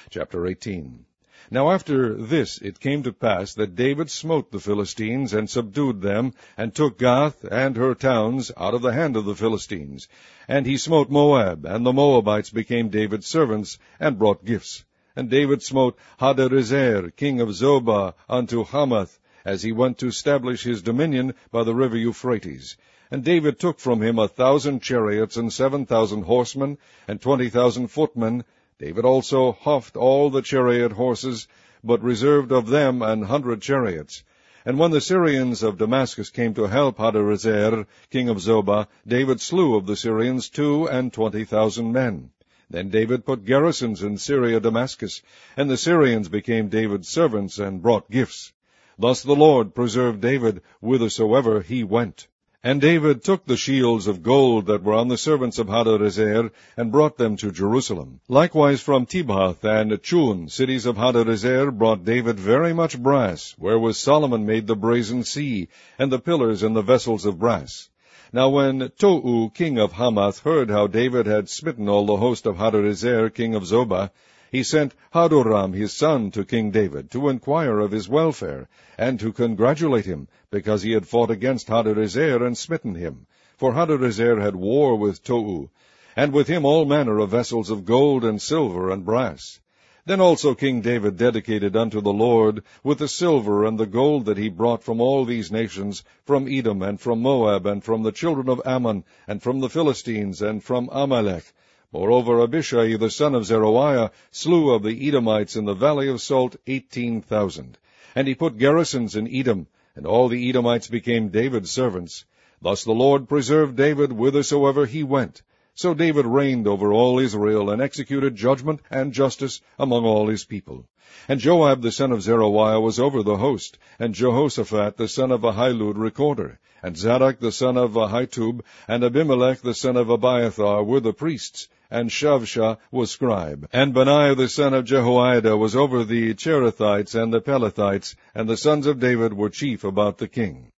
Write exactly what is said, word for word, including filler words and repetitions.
Chapter eighteen. Now after this it came to pass that David smote the Philistines, and subdued them, and took Gath and her towns out of the hand of the Philistines. And he smote Moab, and the Moabites became David's servants, and brought gifts. And David smote Hadarezer, king of Zobah, unto Hamath, as he went to establish his dominion by the river Euphrates. And David took from him a thousand chariots, and seven thousand horsemen, and twenty thousand footmen. David also houghed all the chariot horses, but reserved of them an hundred chariots. And when the Syrians of Damascus came to help Hadarezer, king of Zobah, David slew of the Syrians two and twenty thousand men. Then David put garrisons in Syria Damascus, and the Syrians became David's servants, and brought gifts. Thus the Lord preserved David whithersoever he went. And David took the shields of gold that were on the servants of Hadarezer, and brought them to Jerusalem. Likewise from Tibhath and Chun, cities of Hadarezer, brought David very much brass, wherewith Solomon made the brazen sea, and the pillars and the vessels of brass. Now when Tou, king of Hamath, heard how David had smitten all the host of Hadarezer, king of Zobah, he sent Hadoram his son to King David, to inquire of his welfare, and to congratulate him, because he had fought against Hadarezer and smitten him. For Hadarezer had war with Tou, and with him all manner of vessels of gold and silver and brass. Then also King David dedicated unto the Lord with the silver and the gold that he brought from all these nations, from Edom, and from Moab, and from the children of Ammon, and from the Philistines, and from Amalek. Moreover, Abishai the son of Zeruiah slew of the Edomites in the valley of Salt eighteen thousand. And he put garrisons in Edom, and all the Edomites became David's servants. Thus the Lord preserved David whithersoever he went. So David reigned over all Israel, and executed judgment and justice among all his people. And Joab the son of Zeruiah was over the host, and Jehoshaphat the son of Ahilud recorder, and Zadok the son of Ahitub, and Abimelech the son of Abiathar were the priests, and Shavsha was scribe. And Benaiah the son of Jehoiada was over the Cherethites and the Pelethites, and the sons of David were chief about the king.